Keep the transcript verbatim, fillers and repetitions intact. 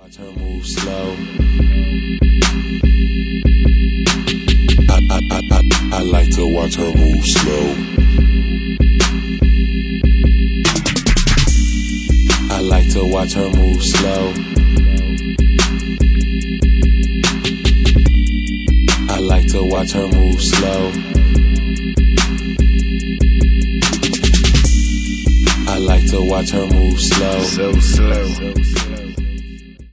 Watch her move slow. I, I, I, I, I like to watch her move slow. I like to watch her move slow. I like to watch her move slow. I like to watch her move slow. So slow.